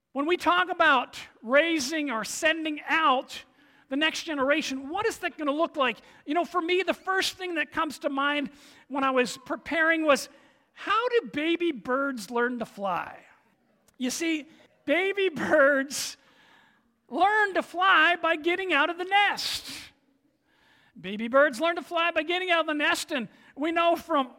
When we talk about raising or sending out the next generation, what is that going to look like? For me, the first thing that comes to mind when I was preparing was, how do baby birds learn to fly? You see, baby birds learn to fly by getting out of the nest. Baby birds learn to fly by getting out of the nest, and we know from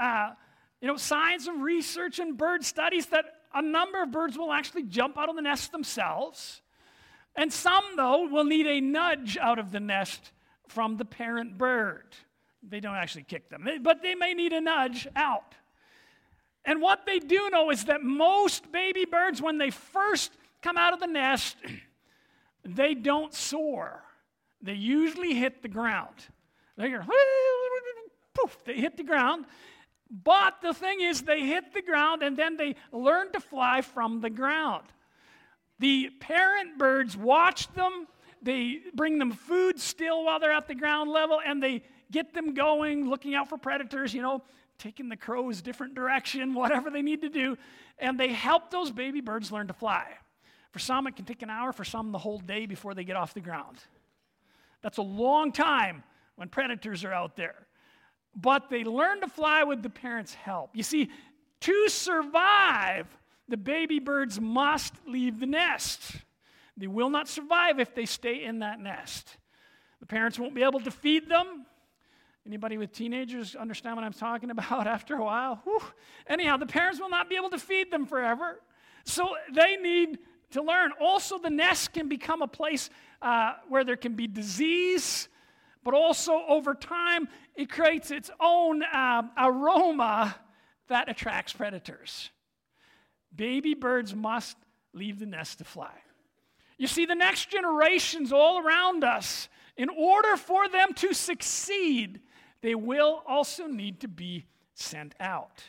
science and research and bird studies that a number of birds will actually jump out of the nest themselves. And some, though, will need a nudge out of the nest from the parent bird. They don't actually kick them, but they may need a nudge out. And what they do know is that most baby birds, when they first come out of the nest, they don't soar. They usually hit the ground. They go, poof, they hit the ground. But the thing is, they hit the ground and then they learn to fly from the ground. The parent birds watch them. They bring them food still while they're at the ground level, and they get them going, looking out for predators, taking the crows different direction, whatever they need to do. And they help those baby birds learn to fly. For some, it can take an hour. For some, the whole day before they get off the ground. That's a long time when predators are out there. But they learn to fly with the parents' help. You see, to survive, the baby birds must leave the nest. They will not survive if they stay in that nest. The parents won't be able to feed them. Anybody with teenagers understand what I'm talking about after a while? Whew. Anyhow, the parents will not be able to feed them forever. So they need to learn. Also, the nest can become a place where there can be disease, but also over time, it creates its own aroma that attracts predators. Baby birds must leave the nest to fly. You see, the next generations all around us, in order for them to succeed, they will also need to be sent out.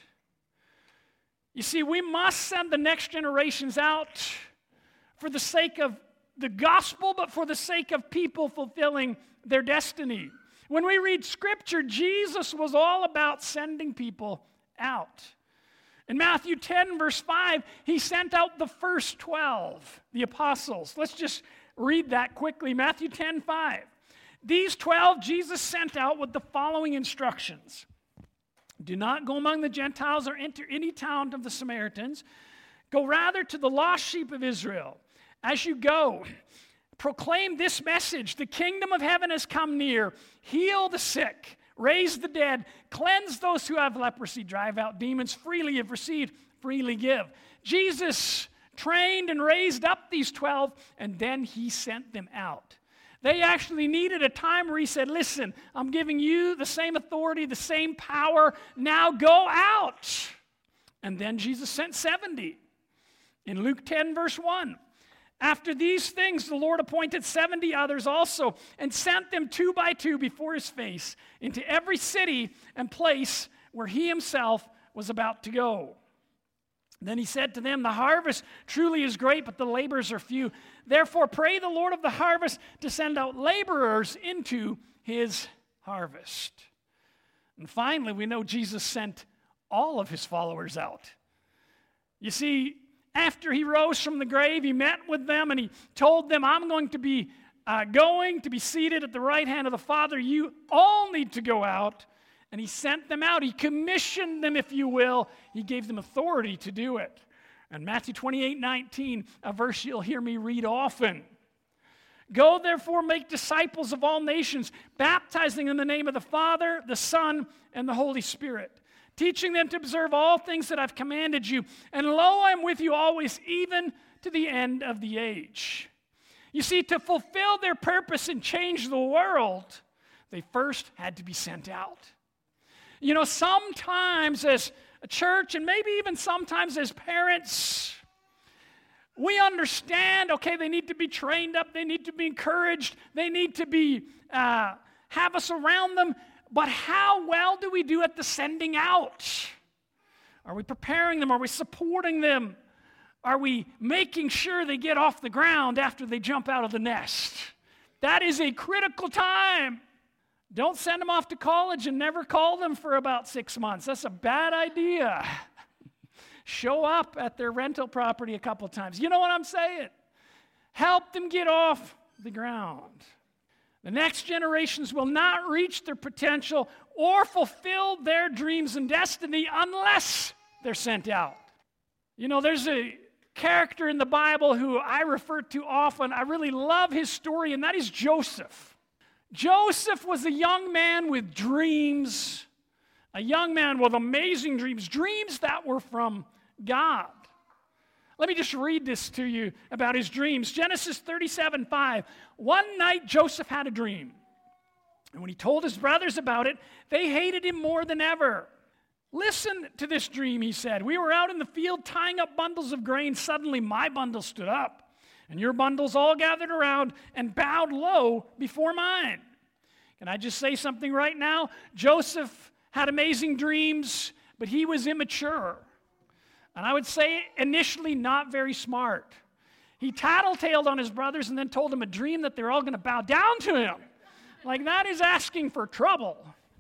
You see, we must send the next generations out for the sake of the gospel, but for the sake of people fulfilling their destiny. When we read Scripture, Jesus was all about sending people out. In Matthew 10, verse 5, he sent out the first 12, the apostles. Let's just read that quickly. Matthew 10, 5. These 12 Jesus sent out with the following instructions. Do not go among the Gentiles or enter any town of the Samaritans. Go rather to the lost sheep of Israel. As you go, proclaim this message. The kingdom of heaven has come near. Heal the sick. Raise the dead, cleanse those who have leprosy, drive out demons. Freely you've received, freely give. Jesus trained and raised up these 12, and then he sent them out. They actually needed a time where he said, listen, I'm giving you the same authority, the same power. Now go out. And then Jesus sent 70. In Luke 10, verse 1. After these things, the Lord appointed 70 others also and sent them 2 by 2 before his face into every city and place where he himself was about to go. Then he said to them, the harvest truly is great, but the laborers are few. Therefore, pray the Lord of the harvest to send out laborers into his harvest. And finally, we know Jesus sent all of his followers out. You see, after he rose from the grave, he met with them and he told them, I'm going to be seated at the right hand of the Father. You all need to go out. And he sent them out. He commissioned them, if you will. He gave them authority to do it. And Matthew 28:19, a verse you'll hear me read often. Go, therefore, make disciples of all nations, baptizing in the name of the Father, the Son, and the Holy Spirit, teaching them to observe all things that I've commanded you. And lo, I'm with you always, even to the end of the age. You see, to fulfill their purpose and change the world, they first had to be sent out. You know, sometimes as a church, and maybe even sometimes as parents, we understand, okay, they need to be trained up, they need to be encouraged, they need to be have us around them. But how well do we do at the sending out? Are we preparing them? Are we supporting them? Are we making sure they get off the ground after they jump out of the nest? That is a critical time. Don't send them off to college and never call them for about 6 months. That's a bad idea. show up at their rental property a couple times. You know what I'm saying? Help them get off the ground. The next generations will not reach their potential or fulfill their dreams and destiny unless they're sent out. You know, there's a character in the Bible who I refer to often. I really love his story, and that is Joseph. Joseph was a young man with dreams, a young man with amazing dreams that were from God. Let me just read this to you about his dreams. Genesis 37:5. One night Joseph had a dream, and when he told his brothers about it, they hated him more than ever. Listen to this dream, he said. We were out in the field tying up bundles of grain. Suddenly my bundle stood up, and your bundles all gathered around and bowed low before mine. Can I just say something right now? Joseph had amazing dreams, but he was immature. And I would say initially not very smart. He tattletaled on his brothers and then told them a dream that they're all going to bow down to him. Like, that is asking for trouble.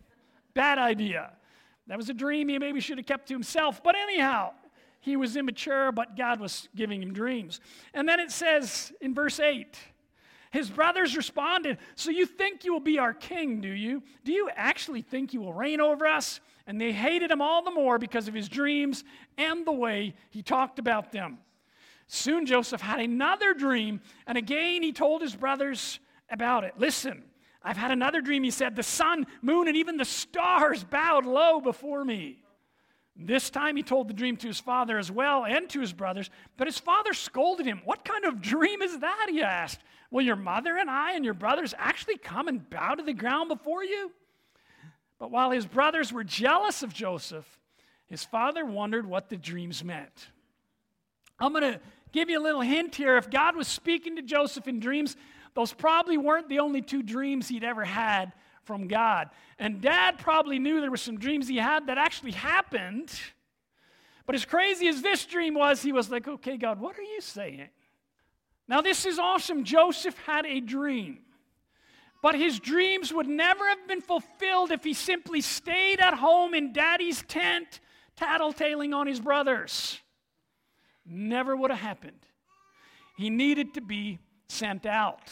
Bad idea. That was a dream he maybe should have kept to himself. But anyhow, he was immature, but God was giving him dreams. And then it says in verse 8, his brothers responded, so you think you will be our king, do you? Do you actually think you will reign over us? And they hated him all the more because of his dreams and the way he talked about them. Soon Joseph had another dream, and again he told his brothers about it. Listen, I've had another dream, he said. The sun, moon, and even the stars bowed low before me. This time he told the dream to his father as well and to his brothers, but his father scolded him. What kind of dream is that, he asked. Will your mother and I and your brothers actually come and bow to the ground before you? But while his brothers were jealous of Joseph, his father wondered what the dreams meant. I'm going to give you a little hint here. If God was speaking to Joseph in dreams, those probably weren't the only two dreams he'd ever had from God. And Dad probably knew there were some dreams he had that actually happened. But as crazy as this dream was, he was like, okay, God, what are you saying? Now, this is awesome. Joseph had a dream. But his dreams would never have been fulfilled if he simply stayed at home in Daddy's tent, tattletaling on his brothers. Never would have happened. He needed to be sent out.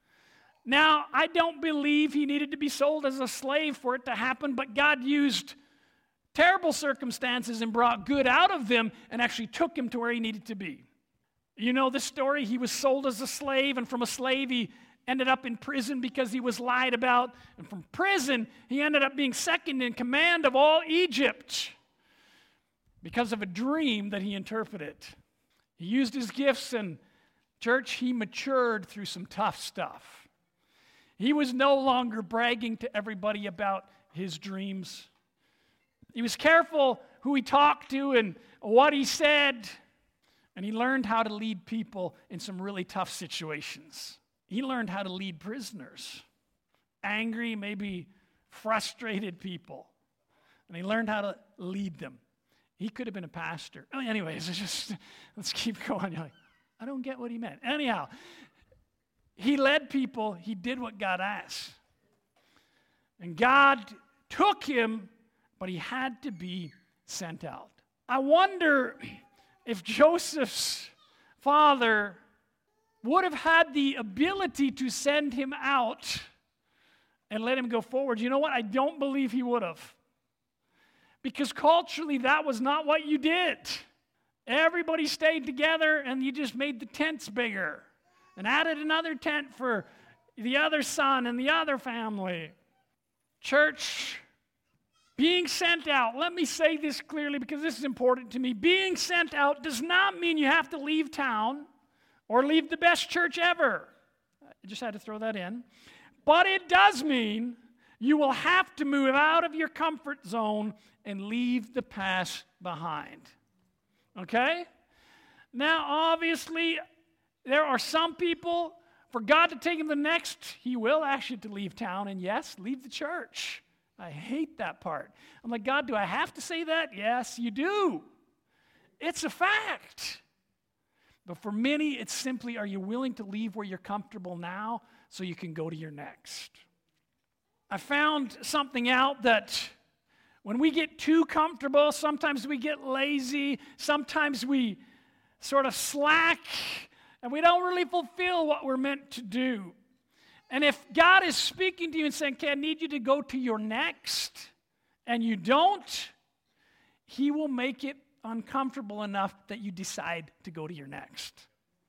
Now, I don't believe he needed to be sold as a slave for it to happen, but God used terrible circumstances and brought good out of them and actually took him to where he needed to be. You know the story? He was sold as a slave, and from a slave he ended up in prison because he was lied about. And from prison, he ended up being second in command of all Egypt because of a dream that he interpreted. He used his gifts, and church, he matured through some tough stuff. He was no longer bragging to everybody about his dreams. He was careful who he talked to and what he said, and he learned how to lead people in some really tough situations. He learned how to lead prisoners, angry, maybe frustrated people, and he learned how to lead them. He could have been a pastor. Anyways, let's keep going. You're like, I don't get what he meant. Anyhow, he led people. He did what God asked. And God took him, but he had to be sent out. I wonder if Joseph's father would have had the ability to send him out and let him go forward. You know what? I don't believe he would have. Because culturally, that was not what you did. Everybody stayed together, and you just made the tents bigger and added another tent for the other son and the other family. Church, being sent out, let me say this clearly because this is important to me. Being sent out does not mean you have to leave town or leave the best church ever. I just had to throw that in. But it does mean you will have to move out of your comfort zone and leave the past behind. Okay? Now, obviously, there are some people, for God to take them the next, he will ask you to leave town, and yes, leave the church. I hate that part. I'm like, God, do I have to say that? Yes, you do. It's a fact. But for many, it's simply, are you willing to leave where you're comfortable now so you can go to your next? I found something out that When we get too comfortable, sometimes we get lazy, sometimes we sort of slack, and we don't really fulfill what we're meant to do. And if God is speaking to you and saying, okay, I need you to go to your next, and you don't, He will make it uncomfortable enough that you decide to go to your next.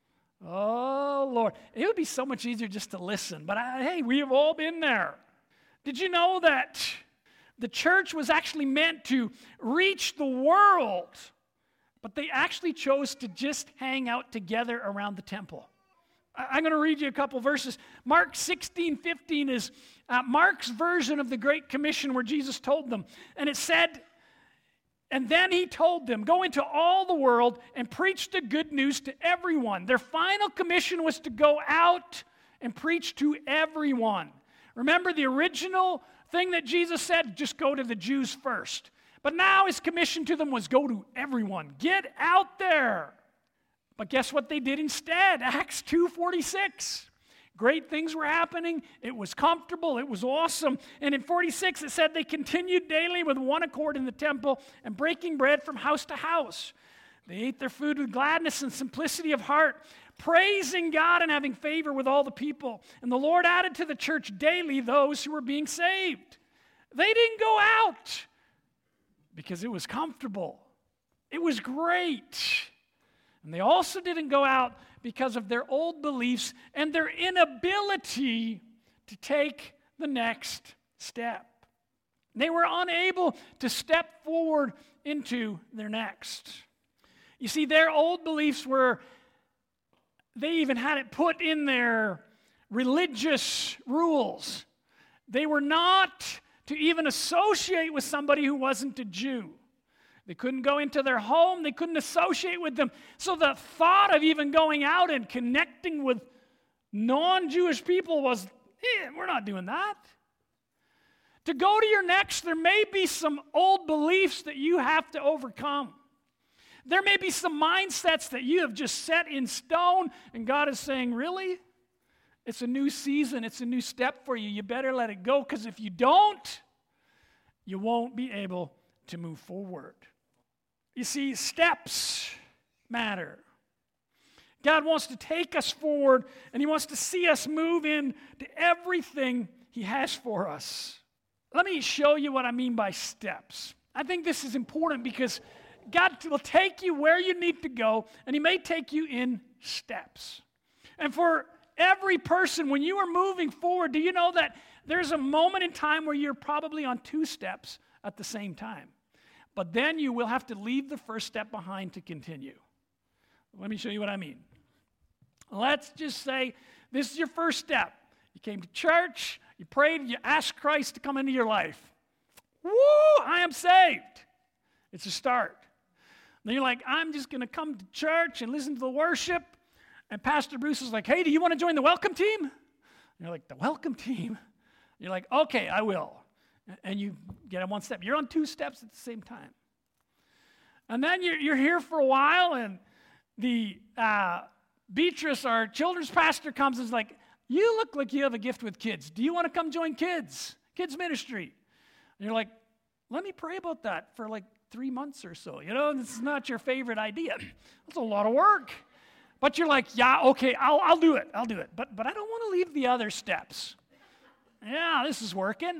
Oh, Lord. It would be so much easier just to listen, but hey, we have all been there. Did you know that the church was actually meant to reach the world, but they actually chose to just hang out together around the temple? I'm going to read you a couple verses. Mark 16:15 is Mark's version of the Great Commission where Jesus told them. And it said, and then He told them, go into all the world and preach the good news to everyone. Their final commission was to go out and preach to everyone. Remember, the original thing that Jesus said, just go to the Jews first. But now His commission to them was go to everyone. Get out there. But guess what they did instead? Acts 2:46. Great things were happening. It was comfortable. It was awesome. And in 46, it said they continued daily with one accord in the temple and breaking bread from house to house. They ate their food with gladness and simplicity of heart, praising God and having favor with all the people. And the Lord added to the church daily those who were being saved. They didn't go out because it was comfortable. It was great. And they also didn't go out because of their old beliefs and their inability to take the next step. They were unable to step forward into their next. You see, their old beliefs were, they even had it put in their religious rules. They were not to even associate with somebody who wasn't a Jew. They couldn't go into their home. They couldn't associate with them. So the thought of even going out and connecting with non-Jewish people was, we're not doing that. To go to your next, there may be some old beliefs that you have to overcome. There may be some mindsets that you have just set in stone, and God is saying, really? It's a new season. It's a new step for you. You better let it go, because if you don't, you won't be able to move forward. You see, steps matter. God wants to take us forward, and He wants to see us move into everything He has for us. Let me show you what I mean by steps. I think this is important because God will take you where you need to go, and He may take you in steps. And for every person, when you are moving forward, do you know that there's a moment in time where you're probably on 2 steps at the same time? But then you will have to leave the first step behind to continue. Let me show you what I mean. Let's just say this is your first step. You came to church, you prayed, you asked Christ to come into your life. Woo, I am saved. It's a start. Then you're like, I'm just going to come to church and listen to the worship. And Pastor Bruce is like, hey, do you want to join the welcome team? And you're like, the welcome team? You're like, okay, I will. And you get on 1 step. You're on 2 steps at the same time. And then you're here for a while, and the Beatrice, our children's pastor, comes and is like, you look like you have a gift with kids. Do you want to come join kids ministry? And you're like, let me pray about that for like 3 months or so. You know, this is not your favorite idea. That's a lot of work. But you're like, yeah, okay, I'll do it. I'll do it. But I don't want to leave the other steps. Yeah, this is working.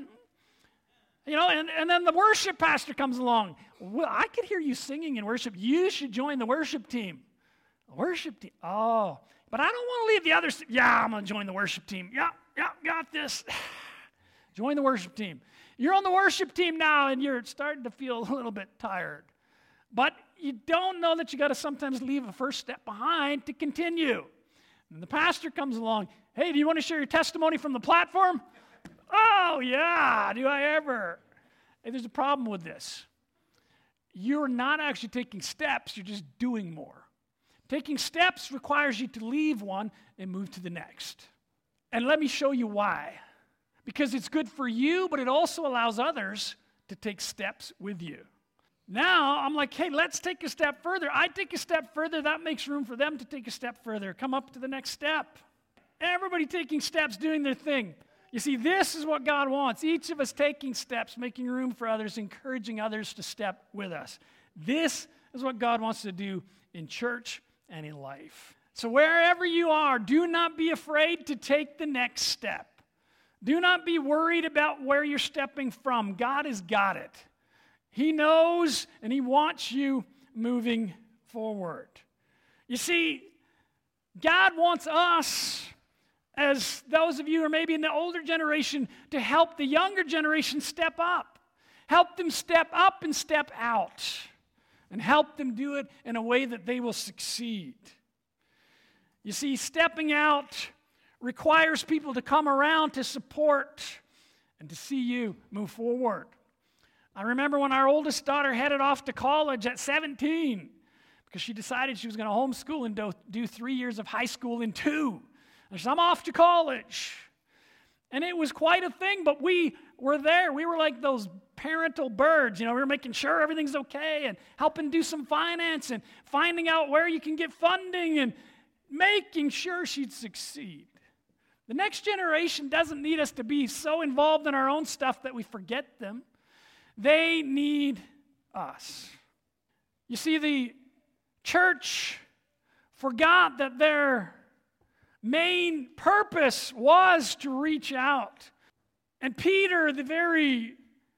You know, and then the worship pastor comes along. Well, I could hear you singing in worship. You should join the worship team. Worship team. Oh, but I don't want to leave the others. Yeah, I'm going to join the worship team. Yeah, got this. Join the worship team. You're on the worship team now, and you're starting to feel a little bit tired. But you don't know that you got to sometimes leave a first step behind to continue. And the pastor comes along. Hey, do you want to share your testimony from the platform? Oh, yeah, do I ever? Hey, there's a problem with this. You're not actually taking steps, you're just doing more. Taking steps requires you to leave one and move to the next. And let me show you why. Because it's good for you, but it also allows others to take steps with you. Now, I'm like, hey, let's take a step further. I take a step further, that makes room for them to take a step further. Come up to the next step. Everybody taking steps, doing their thing. You see, this is what God wants. Each of us taking steps, making room for others, encouraging others to step with us. This is what God wants to do in church and in life. So wherever you are, do not be afraid to take the next step. Do not be worried about where you're stepping from. God has got it. He knows and He wants you moving forward. You see, God wants us, as those of you who are maybe in the older generation, to help the younger generation step up. Help them step up and step out. And help them do it in a way that they will succeed. You see, stepping out requires people to come around to support and to see you move forward. I remember when our oldest daughter headed off to college at 17 because she decided she was going to homeschool and do 3 years of high school in 2. And she said, I'm off to college. And it was quite a thing, but we were there. We were like those parental birds. We were making sure everything's okay and helping do some finance and finding out where you can get funding and making sure she'd succeed. The next generation doesn't need us to be so involved in our own stuff that we forget them. They need us. You see, the church forgot that their main purpose was to reach out. And Peter, the very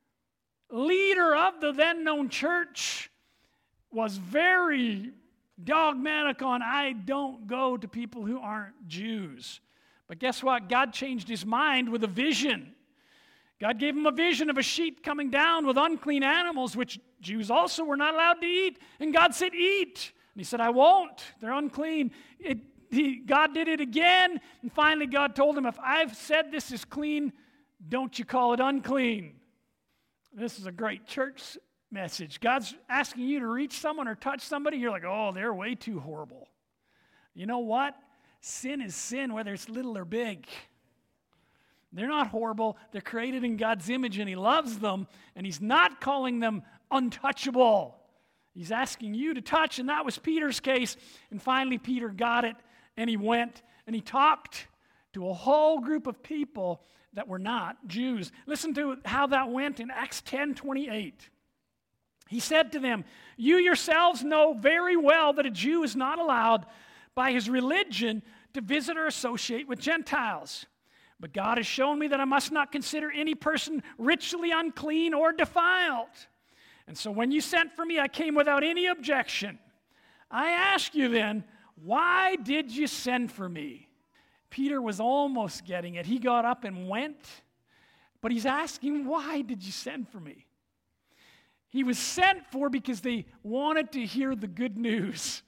leader of the then known church, was very dogmatic on, I don't go to people who aren't Jews. But guess what? God changed his mind with a vision. God gave him a vision of a sheep coming down with unclean animals, which Jews also were not allowed to eat. And God said, eat. And he said, I won't. They're unclean. God did it again. And finally, God told him, if I've said this is clean, don't you call it unclean. This is a great church message. God's asking you to reach someone or touch somebody. You're like, oh, they're way too horrible. You know what? Sin is sin, whether it's little or big. They're not horrible. They're created in God's image, and he loves them, and he's not calling them untouchable. He's asking you to touch, and that was Peter's case. And finally, Peter got it, and he went, and he talked to a whole group of people that were not Jews. Listen to how that went in Acts 10:28. He said to them, you yourselves know very well that a Jew is not allowed by his religion to visit or associate with Gentiles. But God has shown me that I must not consider any person ritually unclean or defiled. And so when you sent for me, I came without any objection. I ask you then, why did you send for me? Peter was almost getting it. He got up and went, but he's asking, why did you send for me? He was sent for because they wanted to hear the good news.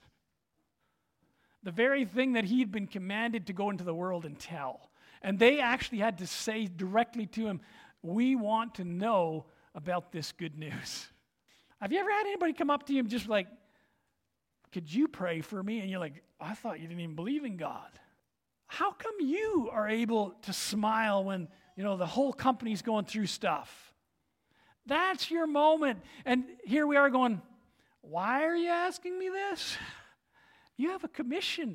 The very thing that he had been commanded to go into the world and tell. And they actually had to say directly to him, we want to know about this good news. Have you ever had anybody come up to you and just like, could you pray for me? And you're like, I thought you didn't even believe in God. How come you are able to smile when, the whole company's going through stuff? That's your moment. And here we are going, why are you asking me this? You have a mission.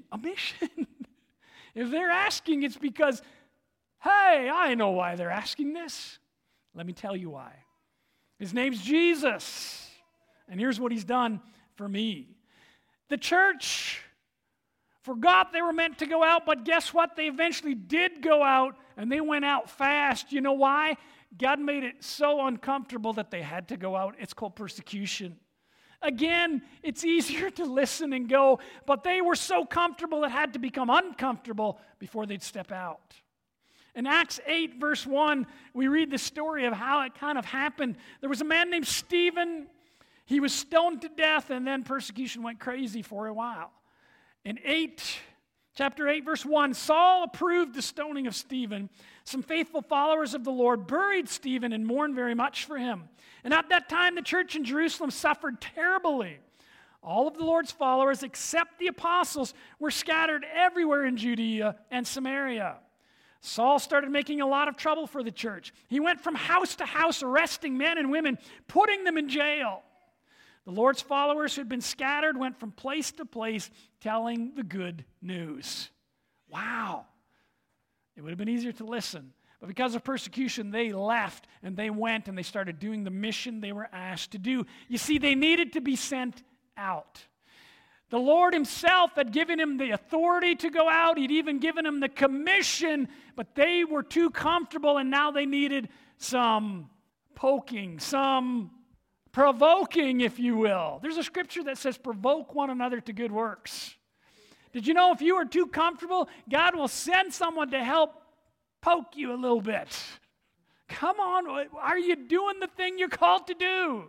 If they're asking, it's because, hey, I know why they're asking this. Let me tell you why. His name's Jesus. And here's what he's done for me. The church forgot they were meant to go out, but guess what? They eventually did go out, and they went out fast. You know why? God made it so uncomfortable that they had to go out. It's called persecution. Again, it's easier to listen and go, but they were so comfortable it had to become uncomfortable before they'd step out. In Acts 8, verse 1, we read the story of how it kind of happened. There was a man named Stephen. He was stoned to death, and then persecution went crazy for a while. In chapter 8, verse 1, Saul approved the stoning of Stephen. Some faithful followers of the Lord buried Stephen and mourned very much for him. And at that time, the church in Jerusalem suffered terribly. All of the Lord's followers, except the apostles, were scattered everywhere in Judea and Samaria. Saul started making a lot of trouble for the church. He went from house to house, arresting men and women, putting them in jail. The Lord's followers who had been scattered went from place to place telling the good news. Wow. It would have been easier to listen. But because of persecution, they left and they went and they started doing the mission they were asked to do. You see, they needed to be sent out. The Lord himself had given him the authority to go out. He'd even given him the commission, but they were too comfortable, and now they needed some poking, some provoking, if you will. There's a scripture that says, provoke one another to good works. Did you know if you are too comfortable, God will send someone to help poke you a little bit? Come on, are you doing the thing you're called to do?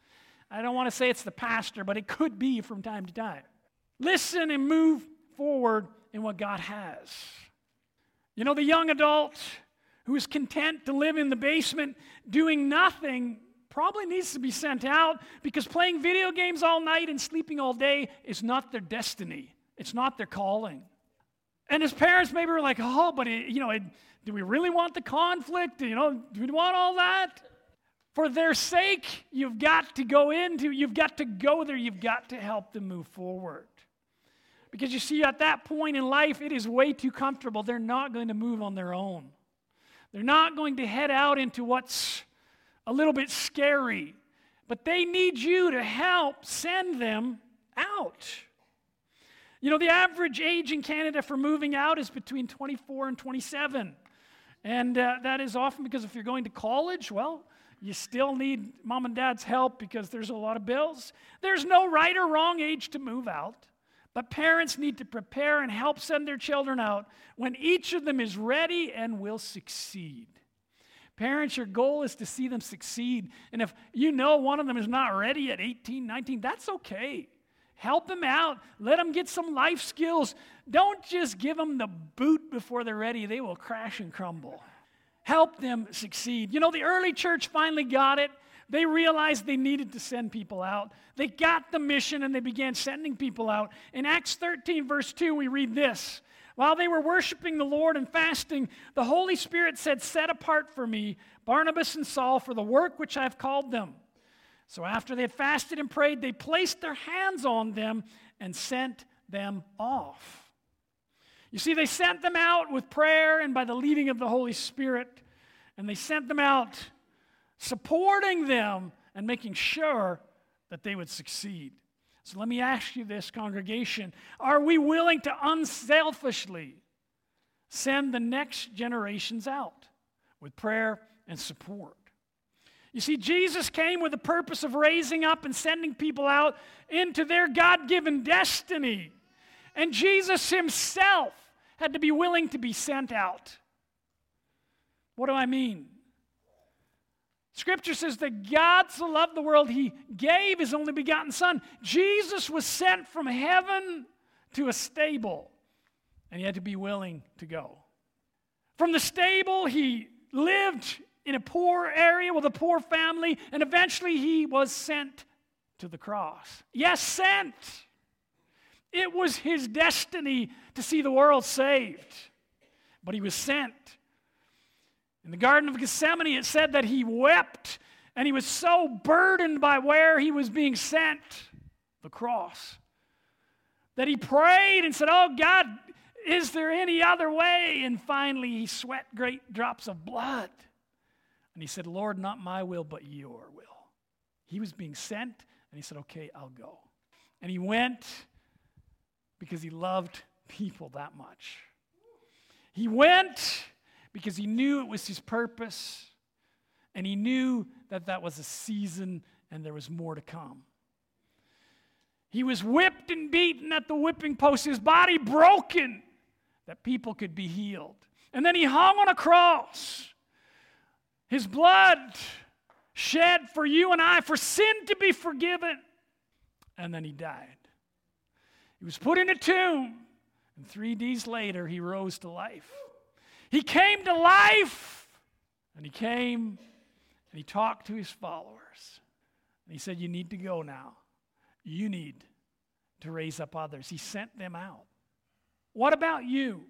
I don't want to say it's the pastor, but it could be from time to time. Listen and move forward in what God has. You know, the young adult who is content to live in the basement doing nothing probably needs to be sent out, because playing video games all night and sleeping all day is not their destiny. It's not their calling. And his parents maybe were like, oh, but do we really want the conflict? Do we want all that? For their sake, you've got to go there, you've got to help them move forward. Because you see, at that point in life, it is way too comfortable. They're not going to move on their own. They're not going to head out into what's a little bit scary. But they need you to help send them out. You know, the average age in Canada for moving out is between 24 and 27. And that is often because if you're going to college, well, you still need mom and dad's help because there's a lot of bills. There's no right or wrong age to move out, but parents need to prepare and help send their children out when each of them is ready and will succeed. Parents, your goal is to see them succeed. And if you know one of them is not ready at 18, 19, that's okay. Help them out. Let them get some life skills. Don't just give them the boot before they're ready. They will crash and crumble. Help them succeed. You know, the early church finally got it. They realized they needed to send people out. They got the mission and they began sending people out. In Acts 13, verse 2, we read this. While they were worshiping the Lord and fasting, the Holy Spirit said, set apart for me Barnabas and Saul for the work which I have called them. So after they had fasted and prayed, they placed their hands on them and sent them off. You see, they sent them out with prayer and by the leading of the Holy Spirit, and they sent them out supporting them and making sure that they would succeed. So let me ask you this, congregation. Are we willing to unselfishly send the next generations out with prayer and support? You see, Jesus came with the purpose of raising up and sending people out into their God-given destiny. And Jesus himself had to be willing to be sent out. What do I mean? Scripture says that God so loved the world, he gave his only begotten Son. Jesus was sent from heaven to a stable, and he had to be willing to go. From the stable, he lived in a poor area with a poor family, and eventually he was sent to the cross. Yes, sent. It was his destiny to see the world saved, but he was sent. In the Garden of Gethsemane, it said that he wept, and he was so burdened by where he was being sent, the cross, that he prayed and said, oh God, is there any other way? And finally, he sweat great drops of blood. And he said, Lord, not my will, but your will. He was being sent, and he said, okay, I'll go. And he went because he loved people that much. He went because he knew it was his purpose, and he knew that that was a season and there was more to come. He was whipped and beaten at the whipping post, his body broken, that people could be healed. And then he hung on a cross, his blood shed for you and I, for sin to be forgiven. And then he died. He was put in a tomb, and 3 days later, he rose to life. He came to life, and he came, and he talked to his followers. And he said, you need to go now. You need to raise up others. He sent them out. What about you?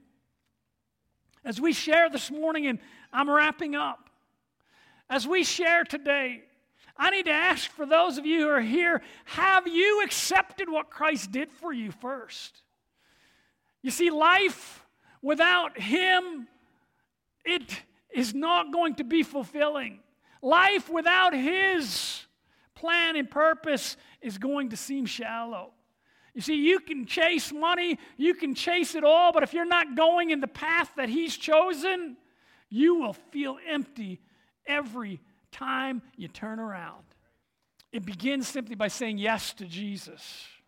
As we share this morning, and I'm wrapping up, as we share today, I need to ask for those of you who are here, have you accepted what Christ did for you first? You see, life without him, is not going to be fulfilling. Life without His plan and purpose is going to seem shallow. You see, you can chase money, you can chase it all, but if you're not going in the path that He's chosen, you will feel empty every time you turn around. It begins simply by saying yes to Jesus.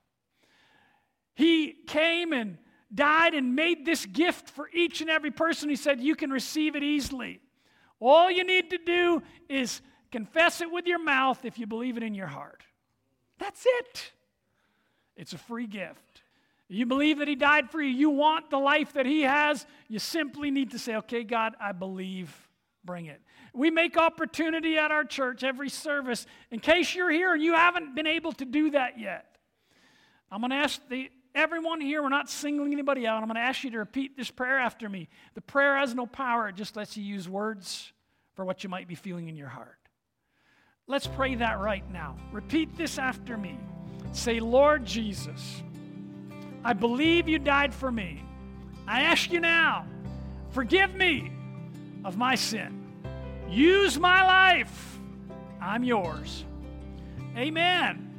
He came and died and made this gift for each and every person. He said, you can receive it easily. All you need to do is confess it with your mouth if you believe it in your heart. That's it. It's a free gift. You believe that He died for you. You want the life that He has. You simply need to say, okay, God, I believe. Bring it. We make opportunity at our church every service. In case you're here and you haven't been able to do that yet, I'm going to ask everyone here, we're not singling anybody out, I'm going to ask you to repeat this prayer after me. The prayer has no power. It just lets you use words for what you might be feeling in your heart. Let's pray that right now. Repeat this after me. Say, Lord Jesus, I believe You died for me. I ask You now, forgive me of my sin. Use my life. I'm Yours. Amen.